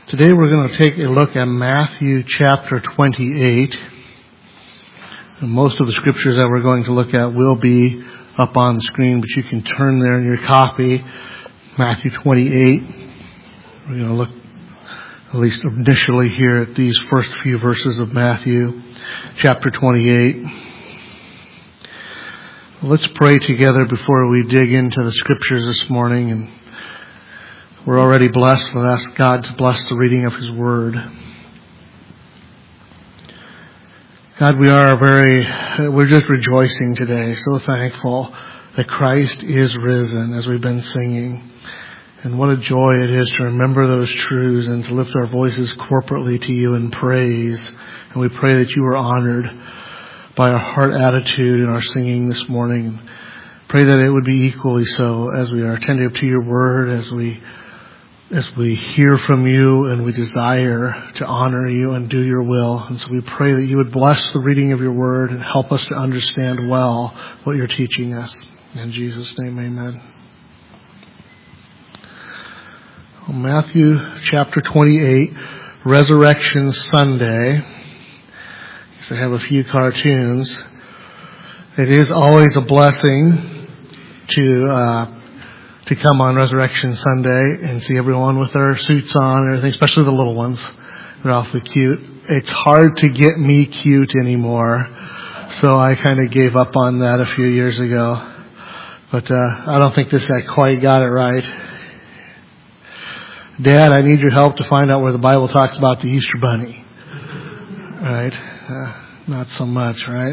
Today we're going to take a look at Matthew chapter 28. And most of the scriptures that we're going to look at will be up on the screen, but you can turn there in your copy. Matthew 28. We're going to look at least initially here at these first few verses of Matthew chapter 28. Let's pray together before we dig into the scriptures this morning. And we're already blessed. We'll ask God to bless the reading of His Word. God, we're just rejoicing today, so thankful that Christ is risen, as we've been singing. And what a joy it is to remember those truths and to lift our voices corporately to You in praise. And we pray that You are honored by our heart attitude in our singing this morning. Pray that it would be equally so as we are attentive to Your Word, as we hear from You and we desire to honor You and do Your will. And so we pray that You would bless the reading of Your Word and help us to understand well what You're teaching us. In Jesus' name, amen. Matthew chapter 28, Resurrection Sunday. I have a few cartoons. It is always a blessing to come on Resurrection Sunday and see everyone with their suits on and everything, especially the little ones. They're awfully cute. It's hard to get me cute anymore, so I kind of gave up on that a few years ago. But I don't think this guy quite got it right. Dad, I need your help to find out where the Bible talks about the Easter Bunny. Right? Not so much, right?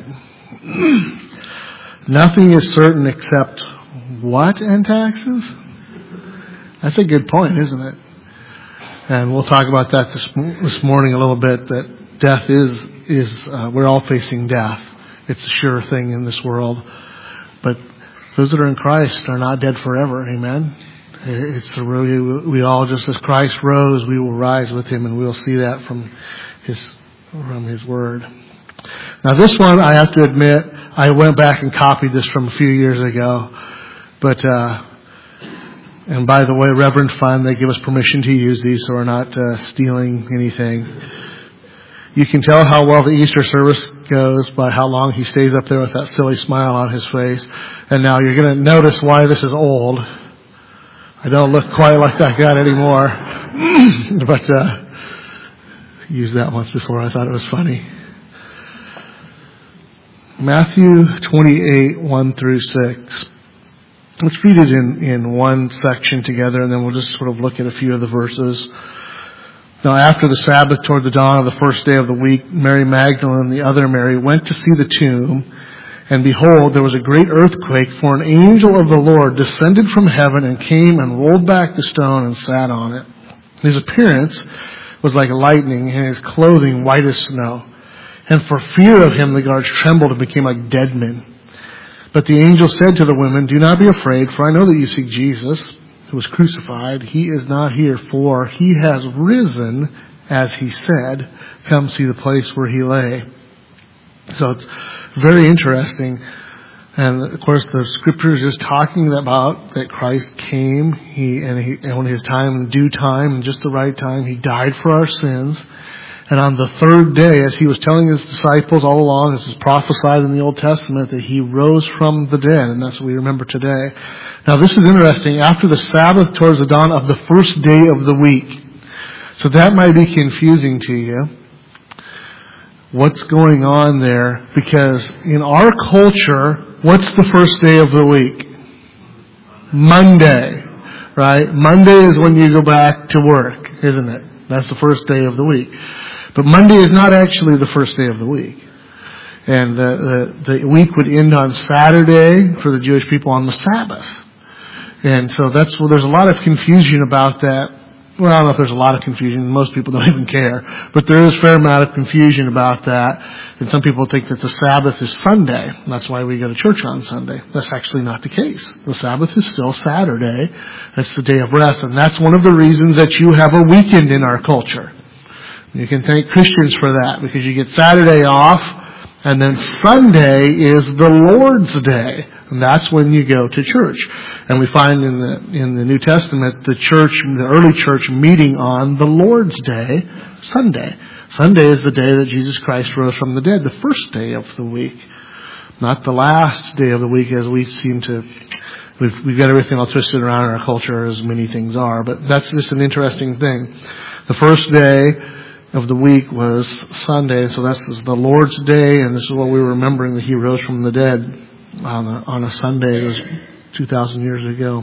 Nothing is certain except what and taxes? That's a good point, isn't it? And we'll talk about that this morning a little bit, that death is we're all facing death. It's a sure thing in this world. But those that are in Christ are not dead forever, amen? We all, just as Christ rose, we will rise with Him, and we'll see that from His Word. Now this one, I have to admit, I went back and copied this from a few years ago. But, and by the way, Reverend Fund, they give us permission to use these, so we're not stealing anything. You can tell how well the Easter service goes by how long he stays up there with that silly smile on his face. And now you're going to notice why this is old. I don't look quite like that guy anymore. But used that once before. I thought it was funny. Matthew 28, 1 through 6. Let's read it in one section together, and then we'll just sort of look at a few of the verses. Now after the Sabbath, toward the dawn of the first day of the week, Mary Magdalene and the other Mary went to see the tomb. And behold, there was a great earthquake, for an angel of the Lord descended from heaven and came and rolled back the stone and sat on it. His appearance was like lightning, and his clothing white as snow. And for fear of him, the guards trembled and became like dead men. But the angel said to the women, "Do not be afraid, for I know that you seek Jesus, who was crucified. He is not here, for He has risen, as He said. Come see the place where He lay." So it's very interesting. And of course, the scripture is just talking about that Christ came, and when His time, in due time, and just the right time, He died for our sins. And on the third day, as He was telling His disciples all along, this is prophesied in the Old Testament, that He rose from the dead, and that's what we remember today. Now this is interesting. After the Sabbath, towards the dawn of the first day of the week. So that might be confusing to you. What's going on there? Because in our culture, what's the first day of the week? Monday, right? Monday is when you go back to work, isn't it? That's the first day of the week. But Monday is not actually the first day of the week. And the week would end on Saturday for the Jewish people on the Sabbath. And so there's a lot of confusion about that. Well, I don't know if there's a lot of confusion. Most people don't even care. But there is a fair amount of confusion about that. And some people think that the Sabbath is Sunday. That's why we go to church on Sunday. That's actually not the case. The Sabbath is still Saturday. That's the day of rest. And that's one of the reasons that you have a weekend in our culture. You can thank Christians for that, because you get Saturday off And then Sunday is the Lord's Day. And that's when you go to church. And we find in the New Testament the early church meeting on the Lord's Day, Sunday. Sunday is the day that Jesus Christ rose from the dead, the first day of the week. Not the last day of the week, as we seem to, we've got everything all twisted around in our culture, as many things are. But that's just an interesting thing. The first day of the week was Sunday, so this is the Lord's Day, and this is what we were remembering, that He rose from the dead on a Sunday. It was 2,000 years ago.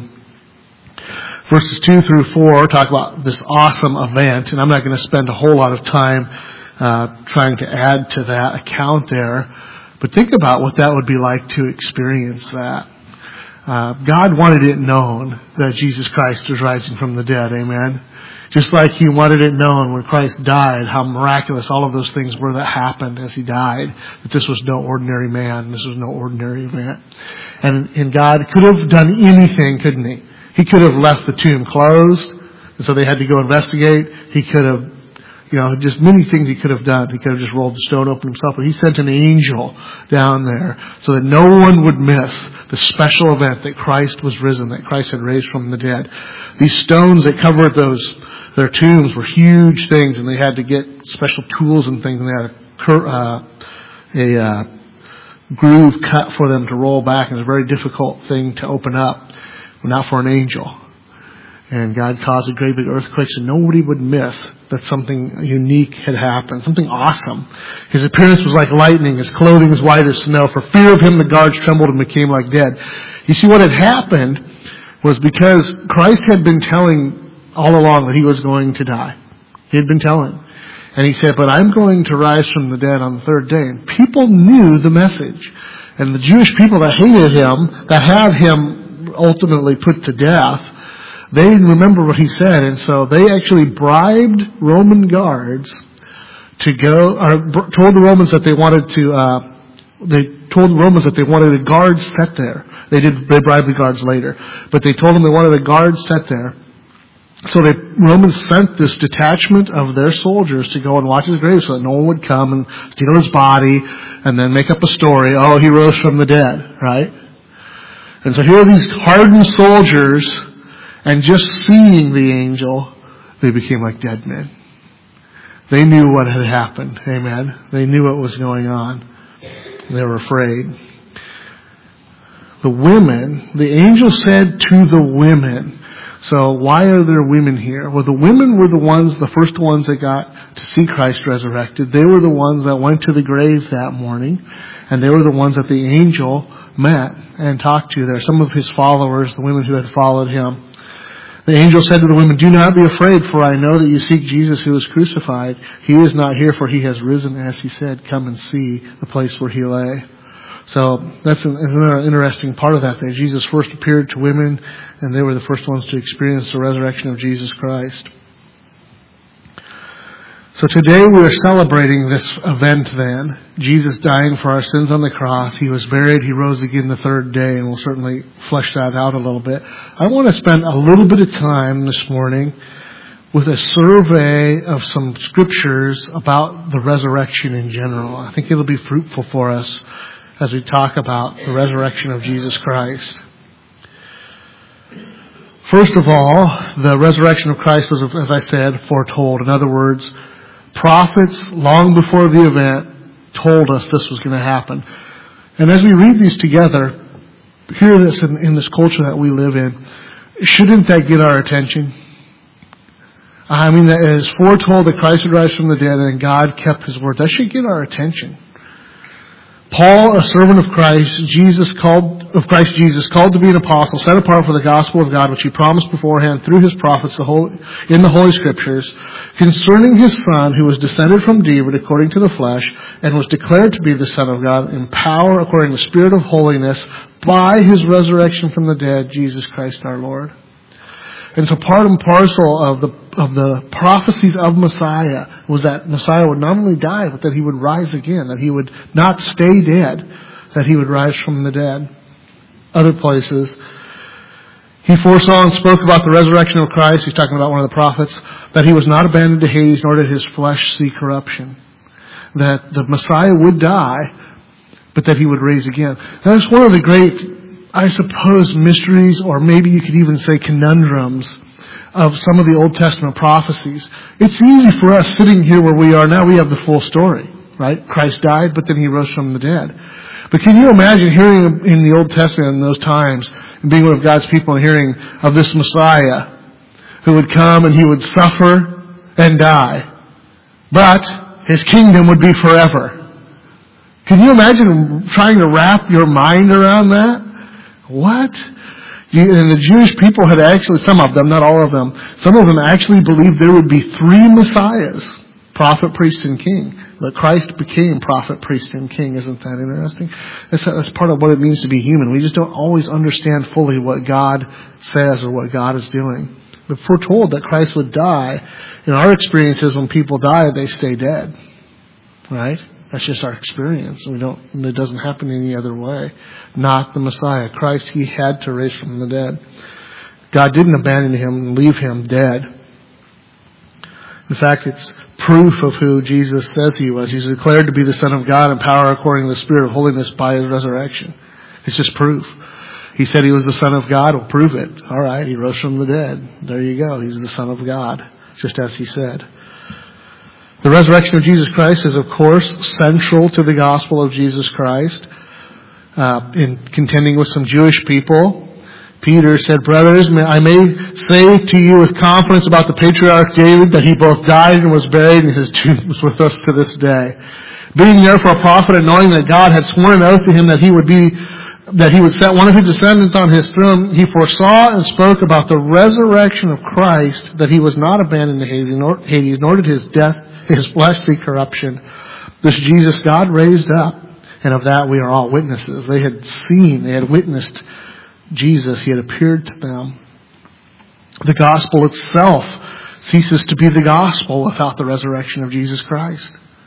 Verses 2 through 4 talk about this awesome event, and I'm not going to spend a whole lot of time trying to add to that account there, but think about what that would be like to experience that. God wanted it known that Jesus Christ was rising from the dead, amen? Just like He wanted it known when Christ died, how miraculous all of those things were that happened as He died, that this was no ordinary man, this was no ordinary event. And God could have done anything, couldn't He? He could have left the tomb closed, and so they had to go investigate. He could have, just many things He could have done. He could have just rolled the stone open Himself, but He sent an angel down there so that no one would miss the special event that Christ was risen, that Christ had raised from the dead. These stones that covered their tombs were huge things, and they had to get special tools and things, and they had a groove cut for them to roll back. It was a very difficult thing to open up, but not for an angel. And God caused a great big earthquake so nobody would miss that something unique had happened, something awesome. His appearance was like lightning, His clothing was white as snow. For fear of Him, the guards trembled and became like dead. You see, what had happened was because Christ had been telling all along that He was going to die. He had been telling. And He said, but I'm going to rise from the dead on the third day. And people knew the message. And the Jewish people that hated Him, that had Him ultimately put to death, they didn't remember what He said. And so they actually bribed Roman guards to go, or told the Romans that they wanted a guard set there. They bribed the guards later. But they told them they wanted a guard set there. So the Romans sent this detachment of their soldiers to go and watch His grave so that no one would come and steal His body and then make up a story, oh, He rose from the dead, right? And so here are these hardened soldiers, and just seeing the angel, they became like dead men. They knew what had happened, amen? They knew what was going on. They were afraid. The angel said to the women, so why are there women here? Well, the women were the first ones that got to see Christ resurrected. They were the ones that went to the grave that morning, and they were the ones that the angel met and talked to there. Some of His followers, the women who had followed Him. The angel said to the women, do not be afraid, for I know that you seek Jesus who was crucified. He is not here, for He has risen, as He said. Come and see the place where He lay. So that's another interesting part of that. That Jesus first appeared to women, and they were the first ones to experience the resurrection of Jesus Christ. So today we are celebrating this event then. Jesus dying for our sins on the cross. He was buried. He rose again the third day, and we'll certainly flesh that out a little bit. I want to spend a little bit of time this morning with a survey of some scriptures about the resurrection in general. I think it'll be fruitful for us as we talk about the resurrection of Jesus Christ. First of all, the resurrection of Christ was, as I said, foretold. In other words, prophets long before the event told us this was going to happen. And as we read these together, hear this in this culture that we live in, shouldn't that get our attention? I mean, that it is foretold that Christ would rise from the dead and God kept His word. That should get our attention. Paul, a servant of Christ Jesus, called to be an apostle, set apart for the gospel of God, which He promised beforehand through His prophets in the Holy Scriptures, concerning His Son, who was descended from David according to the flesh, and was declared to be the Son of God in power according to the Spirit of holiness, by His resurrection from the dead, Jesus Christ our Lord. And so part and parcel of the prophecies of Messiah was that Messiah would not only die, but that He would rise again, that He would not stay dead, that He would rise from the dead. Other places, He foresaw and spoke about the resurrection of Christ. He's talking about one of the prophets, that He was not abandoned to Hades, nor did His flesh see corruption. That the Messiah would die, but that he would raise again. That's one of the great, I suppose, mysteries, or maybe you could even say conundrums, of some of the Old Testament prophecies. It's easy for us sitting here where we are now. We have the full story, right? Christ died, but then he rose from the dead. But can you imagine hearing in the Old Testament in those times, and being one of God's people and hearing of this Messiah who would come and he would suffer and die, but his kingdom would be forever? Can you imagine trying to wrap your mind around that? What? And the Jewish people had actually, some of them, not all of them, some of them actually believed there would be 3 Messiahs, prophet, priest, and king. But Christ became prophet, priest, and king. Isn't that interesting? That's part of what it means to be human. We just don't always understand fully what God says or what God is doing. But if we're told that Christ would die, in our experiences, when people die, they stay dead. Right? That's just our experience. It doesn't happen any other way. Not the Messiah. Christ, he had to raise from the dead. God didn't abandon him and leave him dead. In fact, it's proof of who Jesus says he was. He's declared to be the Son of God in power according to the Spirit of holiness by his resurrection. It's just proof. He said he was the Son of God. We'll prove it. All right, he rose from the dead. There you go. He's the Son of God, just as he said. The resurrection of Jesus Christ is, of course, central to the gospel of Jesus Christ. In contending with some Jewish people, Peter said, "Brothers, I may say to you with confidence about the patriarch David that he both died and was buried, and his tomb is with us to this day. Being therefore a prophet and knowing that God had sworn an oath to him that he would set one of his descendants on his throne, he foresaw and spoke about the resurrection of Christ, that he was not abandoned to Hades, nor did his flesh see corruption. This Jesus God raised up, and of that we are all witnesses." They had witnessed Jesus. He had appeared to them. The gospel itself ceases to be the gospel without the resurrection of Jesus Christ.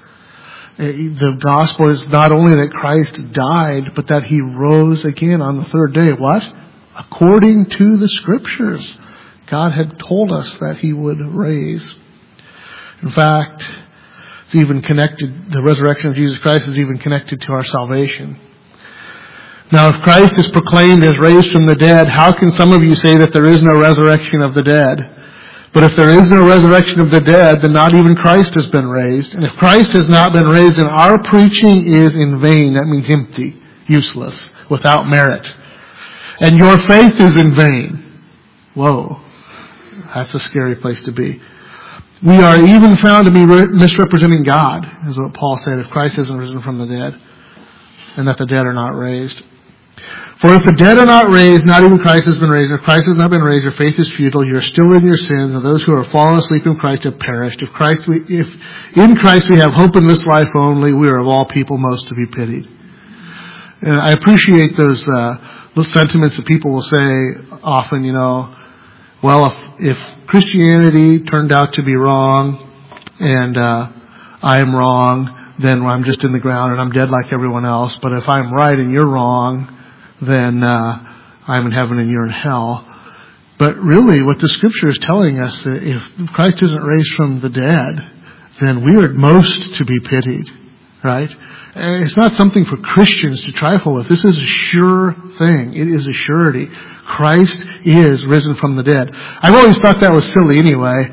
The gospel is not only that Christ died, but that he rose again on the 3rd day. What? According to the Scriptures. God had told us that he would raise. In fact, it's even connected, the resurrection of Jesus Christ is even connected to our salvation. Now, if Christ is proclaimed as raised from the dead, how can some of you say that there is no resurrection of the dead? But if there is no resurrection of the dead, then not even Christ has been raised. And if Christ has not been raised, then our preaching is in vain. That means empty, useless, without merit. And your faith is in vain. Whoa, that's a scary place to be. We are even found to be misrepresenting God, is what Paul said, if Christ isn't risen from the dead, and that the dead are not raised. For if the dead are not raised, not even Christ has been raised. If Christ has not been raised, your faith is futile. You are still in your sins, and those who are fallen asleep in Christ have perished. If in Christ we have hope in this life only, we are of all people most to be pitied. And I appreciate those sentiments that people will say often, well, if Christianity turned out to be wrong, and I am wrong, then I'm just in the ground and I'm dead like everyone else. But if I'm right and you're wrong, then I'm in heaven and you're in hell. But really, what the Scripture is telling us, that if Christ isn't raised from the dead, then we are most to be pitied, right? And it's not something for Christians to trifle with. This is a sure thing. It is a surety. Christ is risen from the dead. I've always thought that was silly anyway.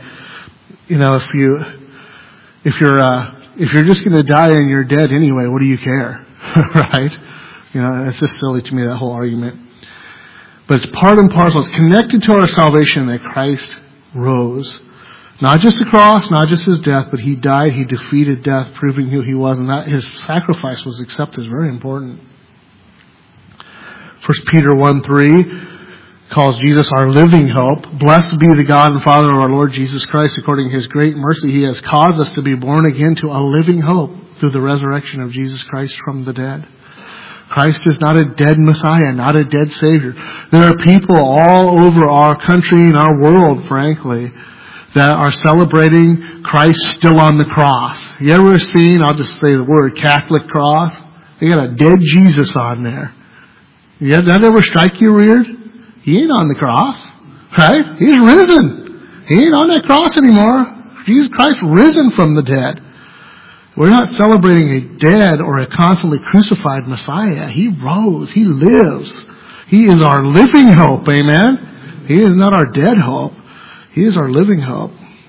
If you're just going to die and you're dead anyway, what do you care? Right? It's just silly to me, that whole argument. But it's part and parcel. It's connected to our salvation that Christ rose. Not just the cross, not just his death, but he died, he defeated death, proving who he was, and that his sacrifice was accepted is very important. 1 Peter 1:3 calls Jesus our living hope. Blessed be the God and Father of our Lord Jesus Christ. According to his great mercy, he has caused us to be born again to a living hope through the resurrection of Jesus Christ from the dead. Christ is not a dead Messiah, not a dead Savior. There are people all over our country and our world, frankly, that are celebrating Christ still on the cross. You ever seen, I'll just say the word, Catholic cross? They got a dead Jesus on there. Does that ever strike you weird? He ain't on the cross, right? He's risen. He ain't on that cross anymore. Jesus Christ risen from the dead. We're not celebrating a dead or a constantly crucified Messiah. He rose. He lives. He is our living hope. Amen? He is not our dead hope. He is our living hope.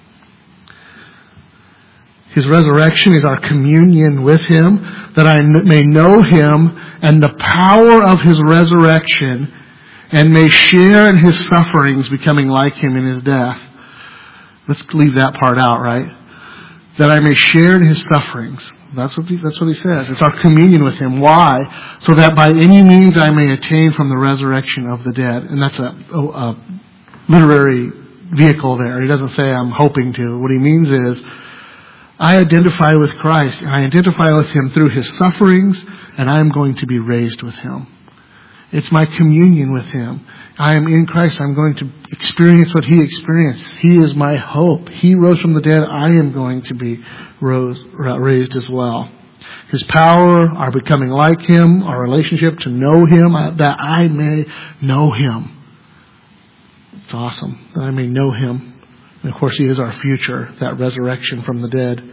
His resurrection is our communion with Him, that I may know Him and the power of His resurrection, and may share in His sufferings, becoming like Him in His death. Let's leave that part out, right? That I may share in His sufferings. That's what he says. It's our communion with Him. Why? So that by any means I may attain from the resurrection of the dead. And that's a literary vehicle there. He doesn't say I'm hoping to. What he means is, I identify with Christ, and I identify with Him through His sufferings, and I am going to be raised with Him. It's my communion with Him. I am in Christ. I'm going to experience what He experienced. He is my hope. He rose from the dead. I am going to be raised as well. His power, our becoming like Him, our relationship to know Him, that I may know Him. It's awesome. That I may know Him. And of course, He is our future, that resurrection from the dead.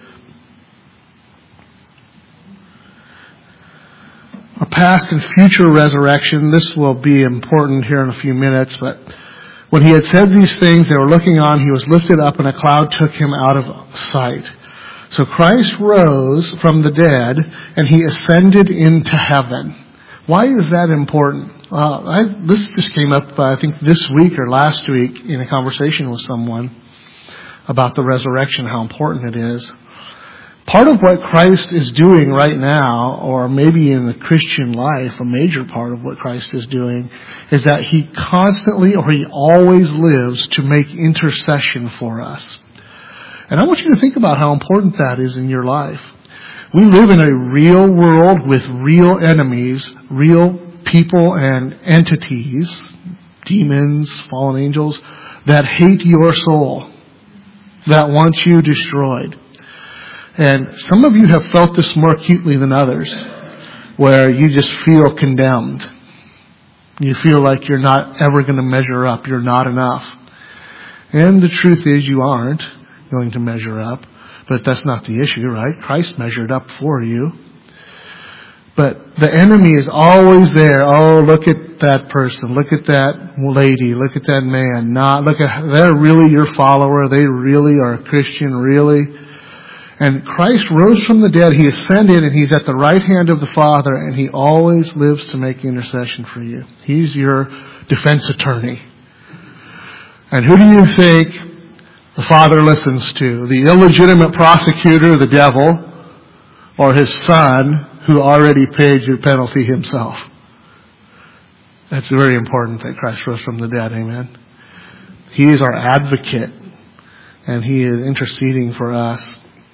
Our past and future resurrection, this will be important here in a few minutes, but when He had said these things, they were looking on, He was lifted up, and a cloud took Him out of sight. So Christ rose from the dead, and He ascended into heaven. Why is that important? This just came up, I think, this week or last week in a conversation with someone about the resurrection, how important it is. Part of what Christ is doing right now, or maybe in the Christian life, a major part of what Christ is doing, is that He constantly, or He always lives to make intercession for us. And I want you to think about how important that is in your life. We live in a real world with real enemies, real people and entities, demons, fallen angels, that hate your soul, that want you destroyed. And some of you have felt this more acutely than others, where you just feel condemned. You feel like you're not ever going to measure up. You're not enough. And the truth is you aren't going to measure up. But that's not the issue, right? Christ measured up for you. But the enemy is always there. Oh, look at that person. Look at that lady. Look at that man. They're really your follower. They really are a Christian, really. And Christ rose from the dead. He ascended, and He's at the right hand of the Father, and He always lives to make intercession for you. He's your defense attorney. And who do you think the Father listens to? The illegitimate prosecutor, the devil, or His Son, who already paid your penalty Himself? That's very important that Christ rose from the dead. Amen. He is our advocate, and He is interceding for us.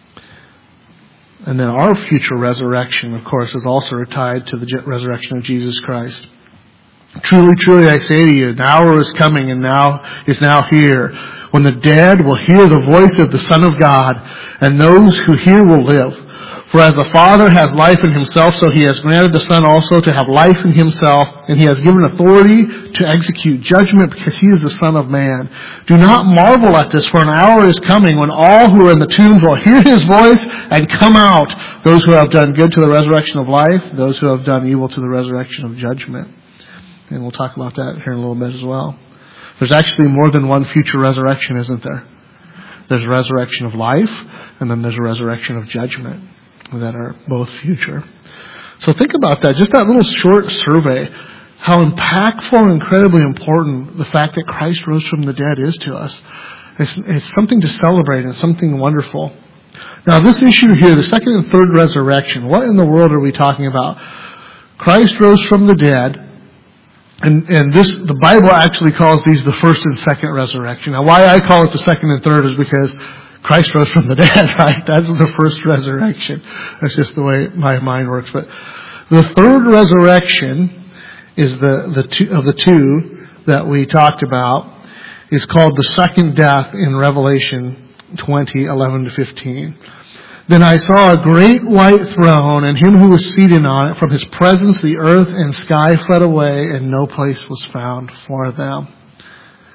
And then our future resurrection, of course, is also tied to the resurrection of Jesus Christ. Truly, truly, I say to you, an hour is coming and now is here, when the dead will hear the voice of the Son of God, and those who hear will live. For as the Father has life in Himself, so He has granted the Son also to have life in Himself, and He has given authority to execute judgment, because He is the Son of Man. Do not marvel at this, for an hour is coming when all who are in the tombs will hear His voice and come out, those who have done good to the resurrection of life, those who have done evil to the resurrection of judgment. And we'll talk about that here in a little bit as well. There's actually more than one future resurrection, isn't there? There's a resurrection of life, and then there's a resurrection of judgment, that are both future. So think about that. Just that little short survey, how impactful and incredibly important the fact that Christ rose from the dead is to us. It's something to celebrate and something wonderful. Now this issue here, the second and third resurrection, what in the world are we talking about? Christ rose from the dead. And the Bible actually calls these the first and second resurrection. Now why I call it the second and third is because Christ rose from the dead, right? That's the first resurrection. That's just the way my mind works. But the third resurrection is the two that we talked about, is called the second death in Revelation 20:11-15. Then I saw a great white throne, and Him who was seated on it. From His presence the earth and sky fled away, and no place was found for them.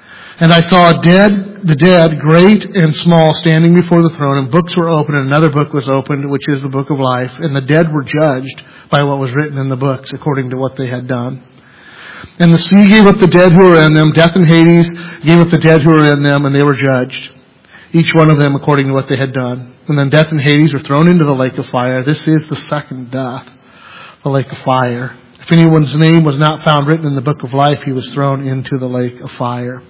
And I saw the dead, great and small, standing before the throne, and books were opened, and another book was opened, which is the book of life. And the dead were judged by what was written in the books, according to what they had done. And the sea gave up the dead who were in them. Death and Hades gave up the dead who were in them, and they were judged, each one of them according to what they had done. And then death and Hades were thrown into the lake of fire. This is the second death, the lake of fire. If anyone's name was not found written in the book of life, he was thrown into the lake of fire.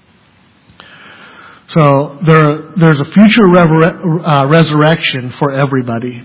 So there's a future resurrection for everybody,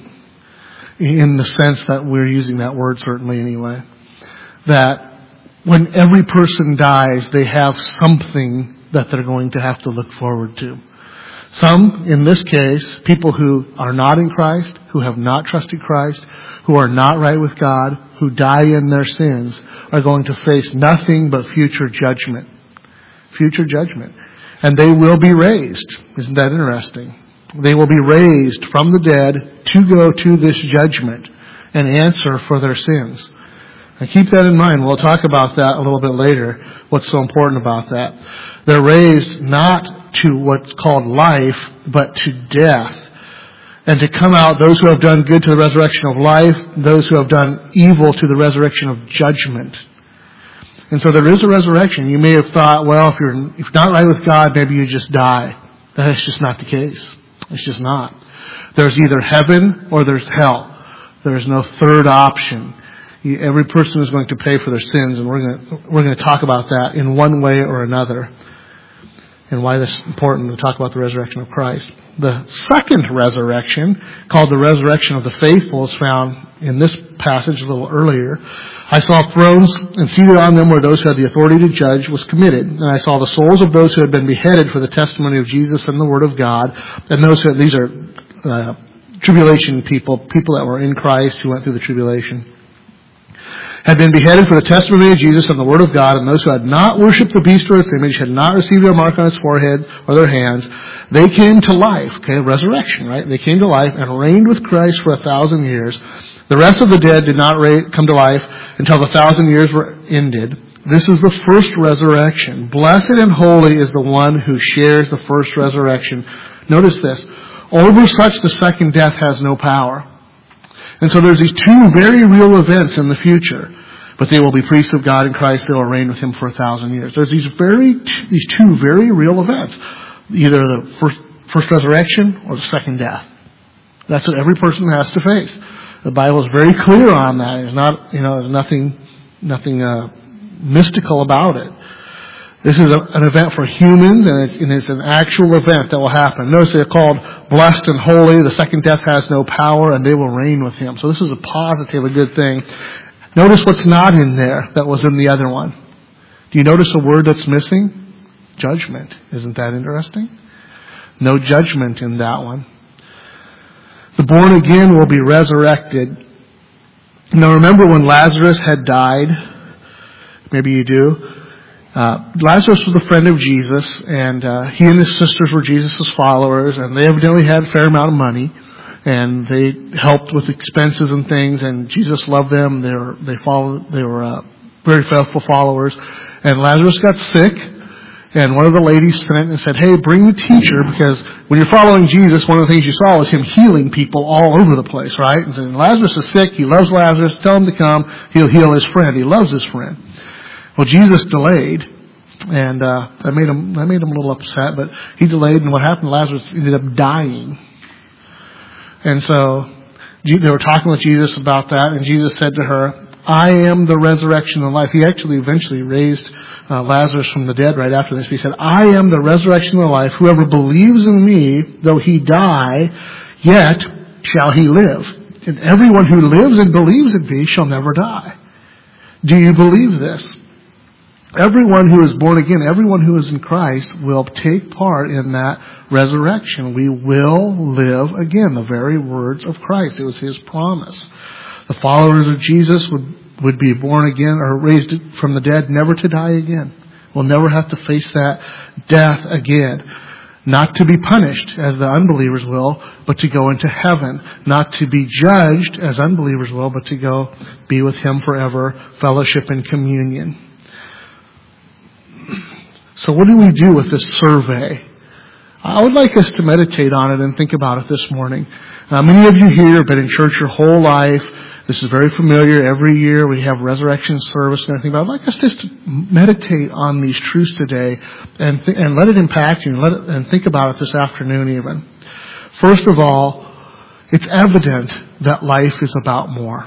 in the sense that we're using that word certainly anyway. That when every person dies, they have something that they're going to have to look forward to. Some, in this case, people who are not in Christ, who have not trusted Christ, who are not right with God, who die in their sins, are going to face nothing but future judgment. Future judgment. And they will be raised. Isn't that interesting? They will be raised from the dead to go to this judgment and answer for their sins. And keep that in mind. We'll talk about that a little bit later, what's so important about that. They're raised not to what's called life, but to death. And to come out, those who have done good to the resurrection of life, those who have done evil to the resurrection of judgment. And so there is a resurrection. You may have thought, well, if you're not right with God, maybe you just die. That's just not the case. It's just not. There's either heaven or there's hell. There's no third option. Every person is going to pay for their sins, and we're going to talk about that in one way or another, and why this is important to talk about the resurrection of Christ. The second resurrection, called the resurrection of the faithful, is found in this passage a little earlier. I saw thrones, and seated on them were those who had the authority to judge, was committed. And I saw the souls of those who had been beheaded for the testimony of Jesus and the word of God. And these are tribulation people that were in Christ who went through the tribulation, had been beheaded for the testimony of Jesus and the word of God, and those who had not worshipped the beast or its image, had not received their mark on its forehead or their hands, they came to life. Okay, resurrection, right? They came to life and reigned with Christ for 1,000 years. The rest of the dead did not come to life until the 1,000 years were ended. This is the first resurrection. Blessed and holy is the one who shares the first resurrection. Notice this. Over such the second death has no power. And so there's these two very real events in the future. But they will be priests of God in Christ. They will reign with Him for 1,000 years. There's these two very real events. Either the first resurrection or the second death. That's what every person has to face. The Bible is very clear on that. There's nothing mystical about it. This is an event for humans, and it's an actual event that will happen. Notice they're called blessed and holy. The second death has no power, and they will reign with Him. So this is a positive, a good thing. Notice what's not in there that was in the other one. Do you notice a word that's missing? Judgment. Isn't that interesting? No judgment in that one. The born again will be resurrected. Now remember when Lazarus had died? Maybe you do. Lazarus was a friend of Jesus, and he and his sisters were Jesus' followers, and they evidently had a fair amount of money, and they helped with expenses and things, and Jesus loved them. They were very faithful followers. And Lazarus got sick, and one of the ladies sent and said, "Hey, bring the teacher," because when you're following Jesus, one of the things you saw was Him healing people all over the place, right? And so Lazarus is sick. He loves Lazarus. Tell him to come. He'll heal his friend. He loves his friend. Well, Jesus delayed, and that made him a little upset, but He delayed, and what happened? Lazarus ended up dying. And so they were talking with Jesus about that, and Jesus said to her, "I am the resurrection and life." He actually eventually raised Lazarus from the dead right after this. He said, "I am the resurrection and life. Whoever believes in me, though he die, yet shall he live. And everyone who lives and believes in me shall never die." Do you believe this? Everyone who is born again, everyone who is in Christ will take part in that resurrection. We will live again. The very words of Christ. It was His promise. The followers of Jesus would be born again or raised from the dead, never to die again. We'll never have to face that death again. Not to be punished as the unbelievers will, but to go into heaven. Not to be judged as unbelievers will, but to go be with Him forever, fellowship and communion. So what do we do with this survey? I would like us to meditate on it and think about it this morning. Many of you here have been in church your whole life. This is very familiar. Every year we have resurrection service and everything. But I'd like us just to meditate on these truths today and let it impact you and think about it this afternoon even. First of all, it's evident that life is about more.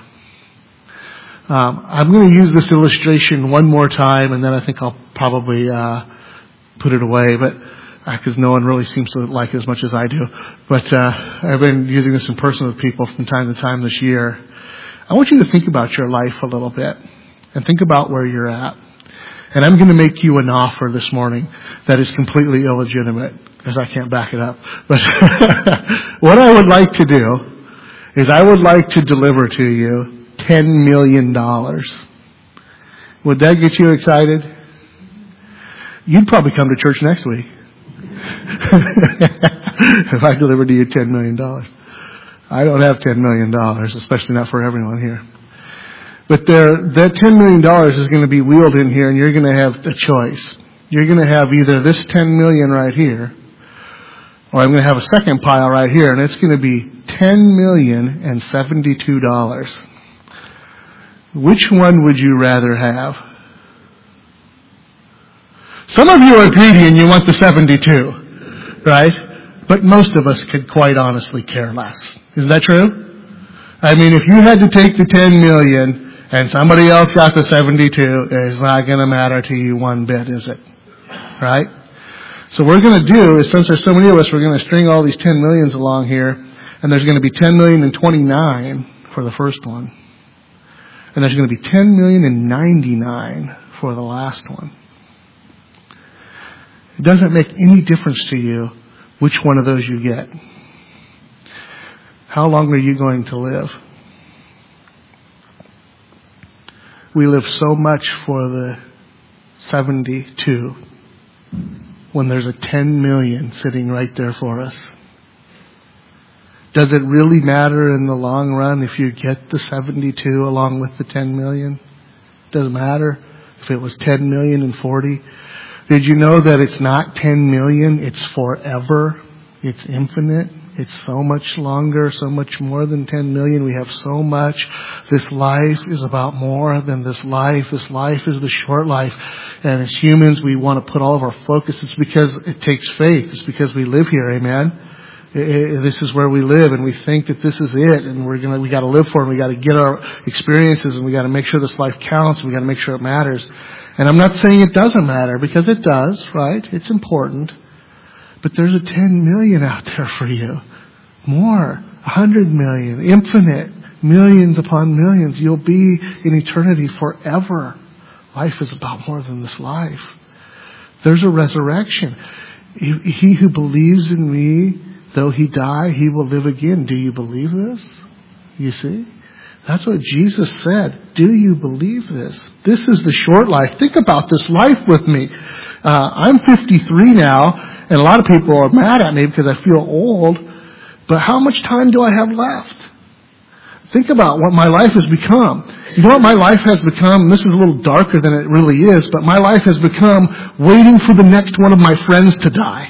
I'm going to use this illustration one more time, and then I think I'll probably put it away, but because no one really seems to like it as much as I do. But I've been using this in person with people from time to time this year. I want you to think about your life a little bit and think about where you're at. And I'm going to make you an offer this morning that is completely illegitimate because I can't back it up. But what I would like to do is I would like to deliver to you $10 million. Would that get you excited? You'd probably come to church next week if I delivered to you $10 million. I don't have $10 million, especially not for everyone here. But that $10 million is going to be wheeled in here, and you're going to have a choice. You're going to have either this $10 million right here, or I'm going to have a second pile right here, and it's going to be $10,072. Which one would you rather have? Some of you are greedy and you want the 72, right? But most of us could quite honestly care less. Isn't that true? I mean, if you had to take the 10 million and somebody else got the 72, it's not going to matter to you one bit, is it? Right? So what we're going to do is, since there's so many of us, we're going to string all these 10 millions along here, and there's going to be 10,029,000 for the first one. And there's going to be 10,099,000 for the last one. It doesn't make any difference to you which one of those you get. How long are you going to live? We live so much for the 72 when there's a 10 million sitting right there for us. Does it really matter in the long run if you get the 72 along with the 10 million? Doesn't matter if it was 10 million and 40. Did you know that it's not 10 million, it's forever? It's infinite. It's so much longer, so much more than 10 million. We have so much. This life is about more than this life. This life is the short life. And as humans, we want to put all of our focus. It's because it takes faith. It's because we live here. Amen. This is where we live, and we think that this is it, and we got to live for it. We got to get our experiences, and we got to make sure this life counts. And we got to make sure it matters. And I'm not saying it doesn't matter, because it does, right? It's important. But there's a 10 million out there for you. More. 100 million. Infinite. Millions upon millions. You'll be in eternity forever. Life is about more than this life. There's a resurrection. He who believes in me, though he die, he will live again. Do you believe this? You see? That's what Jesus said. Do you believe this? This is the short life. Think about this life with me. I'm 53 now, and a lot of people are mad at me because I feel old. But how much time do I have left? Think about what my life has become. You know what my life has become? This is a little darker than it really is, but my life has become waiting for the next one of my friends to die.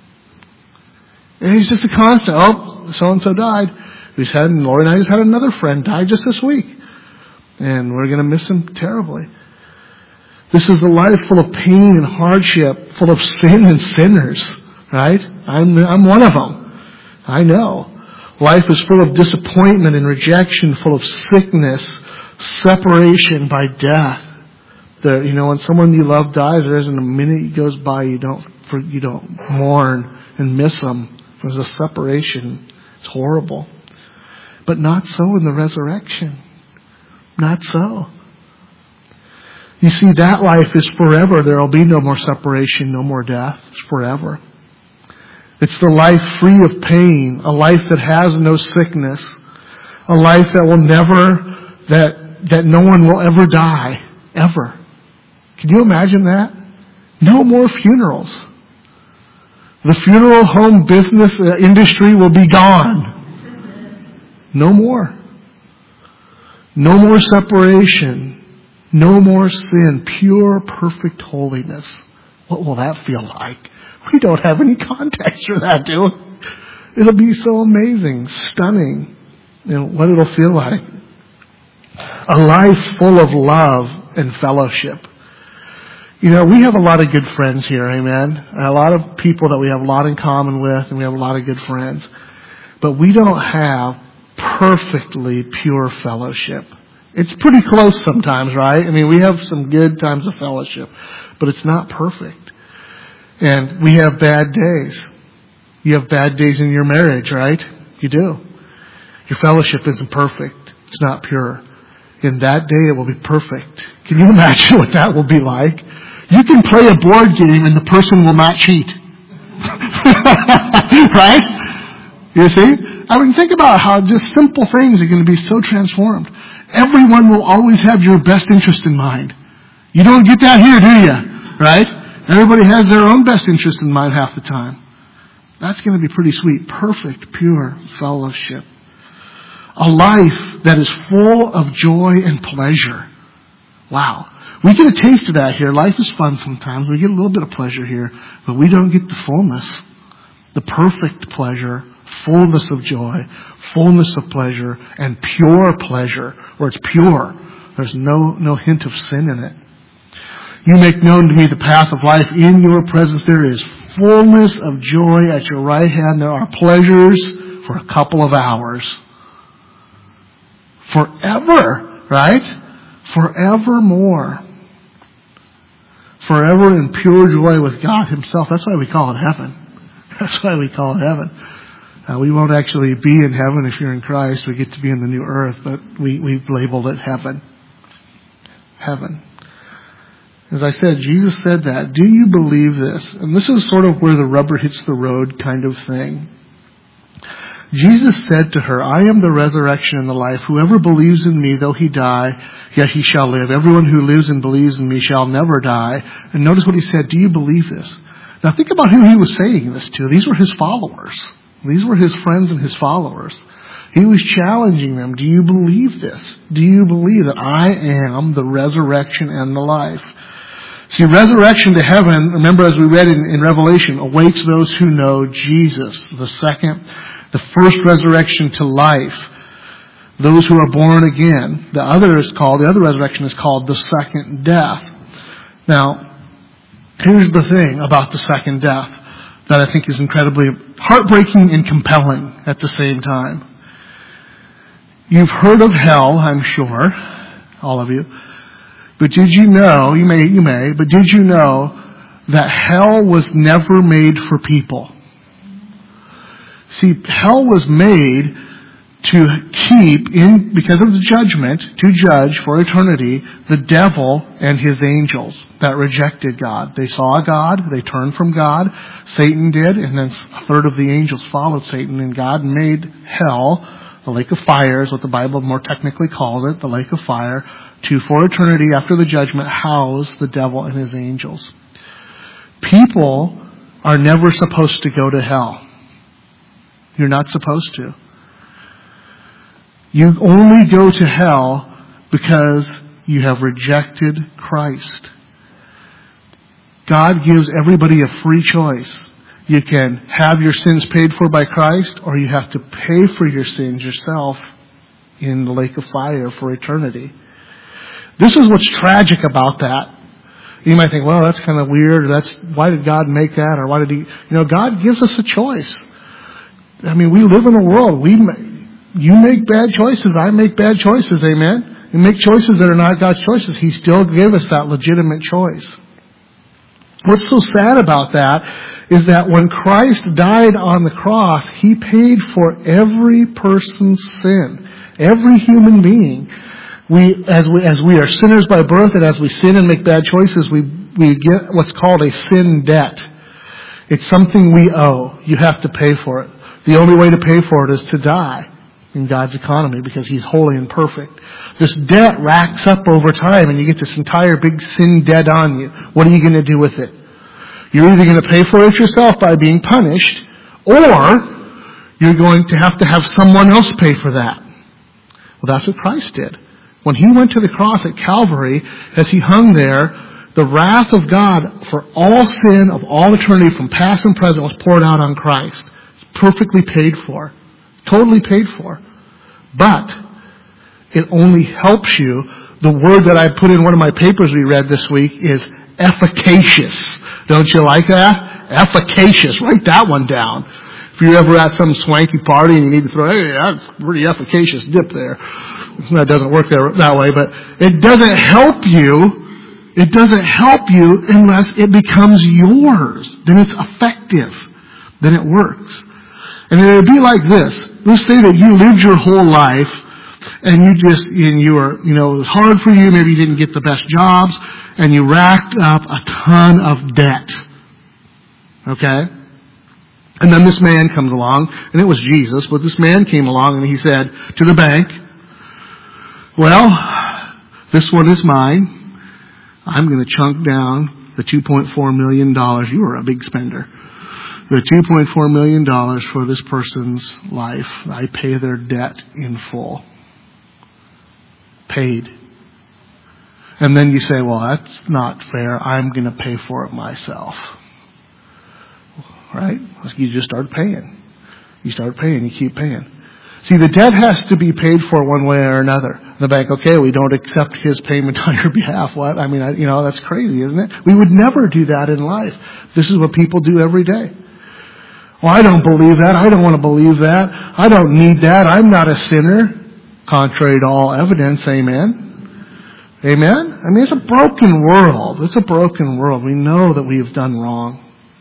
And it's just a constant. Oh, so-and-so died. Lori and I just had another friend die just this week. And we're going to miss him terribly. This is a life full of pain and hardship, full of sin and sinners, right? I'm one of them. I know. Life is full of disappointment and rejection, full of sickness, separation by death. When someone you love dies, there isn't a minute goes by you don't mourn and miss them. There's a separation. It's horrible. But not so in the resurrection. Not so. You see, that life is forever. There will be no more separation, no more death. It's forever. It's the life free of pain, a life that has no sickness, a life that will never, that no one will ever die, ever. Can you imagine that? No more funerals. The funeral home business industry will be gone. No more. No more separation. No more sin. Pure, perfect holiness. What will that feel like? We don't have any context for that, do we? It'll be so amazing, stunning, what it'll feel like. A life full of love and fellowship. We have a lot of good friends here, amen? And a lot of people that we have a lot in common with, and we have a lot of good friends. But we don't have perfectly pure fellowship. It's pretty close sometimes, right? We have some good times of fellowship, but it's not perfect. And we have bad days. You have bad days in your marriage, right? You do. Your fellowship isn't perfect. It's not pure. In that day, it will be perfect. Can you imagine what that will be like? You can play a board game and the person will not cheat. Right? You see? Think about how just simple things are going to be so transformed. Everyone will always have your best interest in mind. You don't get that here, do you? Right? Everybody has their own best interest in mind half the time. That's going to be pretty sweet. Perfect, pure fellowship. A life that is full of joy and pleasure. Wow. We get a taste of that here. Life is fun sometimes. We get a little bit of pleasure here, but we don't get the fullness. The perfect pleasure, fullness of joy, fullness of pleasure, and pure pleasure, where it's pure. There's no hint of sin in it. You make known to me the path of life. In your presence there is fullness of joy. At your right hand there are pleasures for a couple of hours. Forever, right? Forevermore. Forever in pure joy with God Himself. That's why we call it heaven. That's why we call it heaven. We won't actually be in heaven if you're in Christ. We get to be in the new earth, but we've labeled it heaven. Heaven. As I said, Jesus said that. Do you believe this? And this is sort of where the rubber hits the road kind of thing. Jesus said to her, I am the resurrection and the life. Whoever believes in me, though he die, yet he shall live. Everyone who lives and believes in me shall never die. And notice what he said. Do you believe this? Now think about who he was saying this to. These were his followers. These were his friends and his followers. He was challenging them. Do you believe this? Do you believe that I am the resurrection and the life? See, resurrection to heaven, remember as we read in Revelation, awaits those who know Jesus. The first resurrection to life. Those who are born again. The other resurrection is called the second death. Now, here's the thing about the second death that I think is incredibly heartbreaking and compelling at the same time. You've heard of hell, I'm sure, all of you. But did you know, you may, but did you know that hell was never made for people? See, hell was made to keep, because of the judgment, to judge for eternity, the devil and his angels that rejected God. They saw God, they turned from God, Satan did, and then a third of the angels followed Satan, and God made hell, the lake of fire is what the Bible more technically calls it, the lake of fire, to, for eternity after the judgment, house the devil and his angels. People are never supposed to go to hell. You're not supposed to. You only go to hell because you have rejected Christ. God gives everybody a free choice. You can have your sins paid for by Christ, or you have to pay for your sins yourself in the lake of fire for eternity. This is what's tragic about that. You might think, well, that's kind of weird, or why did God make that, or why did He... God gives us a choice. We live in a world. You make bad choices. I make bad choices. Amen. You make choices that are not God's choices. He still gave us that legitimate choice. What's so sad about that is that when Christ died on the cross, He paid for every person's sin. Every human being. As we are sinners by birth, and as we sin and make bad choices, we get what's called a sin debt. It's something we owe. You have to pay for it. The only way to pay for it is to die in God's economy because He's holy and perfect. This debt racks up over time and you get this entire big sin debt on you. What are you going to do with it? You're either going to pay for it yourself by being punished, or you're going to have someone else pay for that. Well, that's what Christ did. When He went to the cross at Calvary, as He hung there, The wrath of God for all sin of all eternity from past and present was poured out on Christ. It's perfectly paid for. Totally paid for. But it only helps you. The word that I put in one of my papers we read this week is efficacious. Don't you like that? Efficacious. Write that one down. If you're ever at some swanky party and you need to throw, hey, that's pretty efficacious dip there. That doesn't work that way, but it doesn't help you. It doesn't help you unless it becomes yours. Then it's effective. Then it works. And it would be like this. Let's say that you lived your whole life and you were, it was hard for you. Maybe you didn't get the best jobs and you racked up a ton of debt. Okay? And then this man comes along, and it was Jesus, but this man came along and he said to the bank, well, this one is mine. I'm going to chunk down the $2.4 million. You were a big spender. The $2.4 million for this person's life. I pay their debt in full. Paid. And then you say, well, that's not fair. I'm going to pay for it myself. Right? You just start paying. You start paying. You keep paying. See, the debt has to be paid for one way or another. The bank, okay, we don't accept his payment on your behalf. What? I mean, that's crazy, isn't it? We would never do that in life. This is what people do every day. Well, I don't believe that. I don't want to believe that. I don't need that. I'm not a sinner. Contrary to all evidence, amen? Amen? I mean, it's a broken world. It's a broken world. We know that we have done wrong.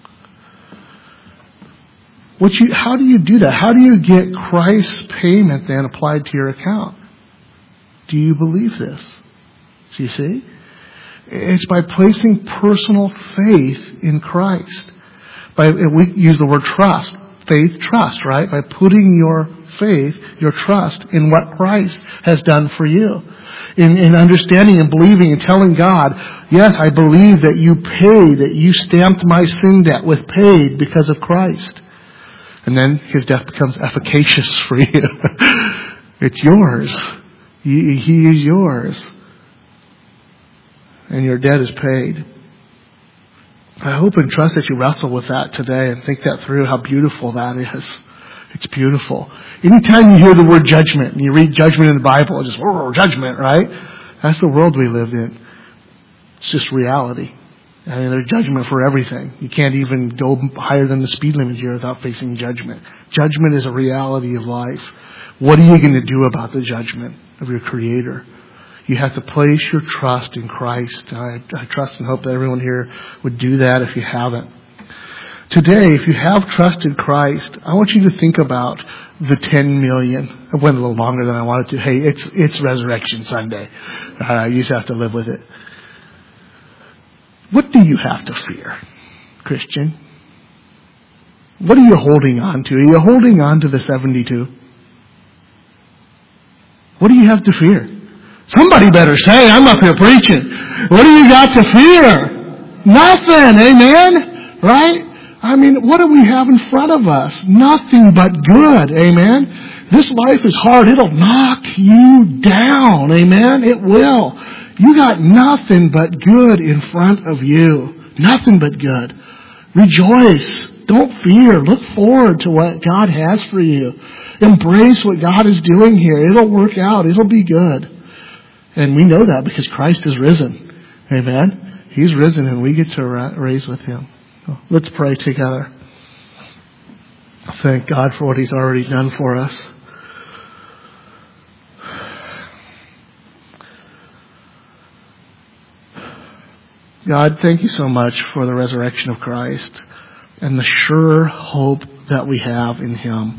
How do you do that? How do you get Christ's payment then applied to your account? Do you believe this? Do you see? It's by placing personal faith in Christ. We use the word trust. Faith, trust, right? By putting your faith, your trust in what Christ has done for you. In understanding and believing and telling God, yes, I believe that you paid, that you stamped my sin debt with paid because of Christ. And then his death becomes efficacious for you. It's yours. He is yours. And your debt is paid. I hope and trust that you wrestle with that today and think that through, how beautiful that is. It's beautiful. Anytime you hear the word judgment and you read judgment in the Bible, it's just, judgment, right? That's the world we live in. It's just reality. I mean, there's judgment for everything. You can't even go higher than the speed limit here without facing judgment. Judgment is a reality of life. What are you going to do about the judgment of your Creator? You have to place your trust in Christ. I trust and hope that everyone here would do that if you haven't. Today, if you have trusted Christ, I want you to think about the 10 million. I went a little longer than I wanted to. Hey, it's Resurrection Sunday. You just have to live with it. What do you have to fear, Christian? What are you holding on to? Are you holding on to the 72? What do you have to fear? Somebody better say, I'm up here preaching. What do you got to fear? Nothing, amen? Right? I mean, what do we have in front of us? Nothing but good, amen? This life is hard. It'll knock you down, amen? It will. You got nothing but good in front of you. Nothing but good. Rejoice. Don't fear. Look forward to what God has for you. Embrace what God is doing here. It'll work out. It'll be good. And we know that because Christ is risen. Amen? He's risen and we get to raise with Him. Let's pray together. Thank God for what He's already done for us. God, thank you so much for the resurrection of Christ and the sure hope that we have in Him.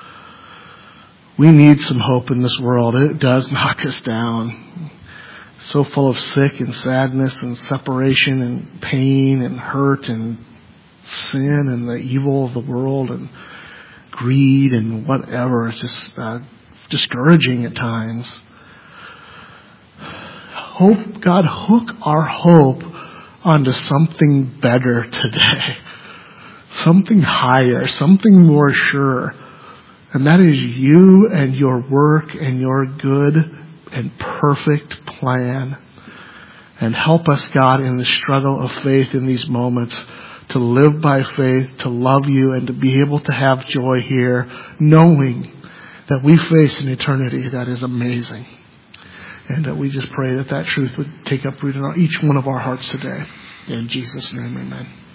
We need some hope in this world. It does knock us down. So full of sick and sadness and separation and pain and hurt and sin and the evil of the world and greed and whatever. It's just discouraging at times. Hope, God, hook our hope onto something better today. Something higher, something more sure. And that is you and your work and your good and perfect plan. And help us, God, in the struggle of faith in these moments, to live by faith, to love you, and to be able to have joy here, knowing that we face an eternity that is amazing. And that we just pray that that truth would take up root in each one of our hearts today. In Jesus' name, amen.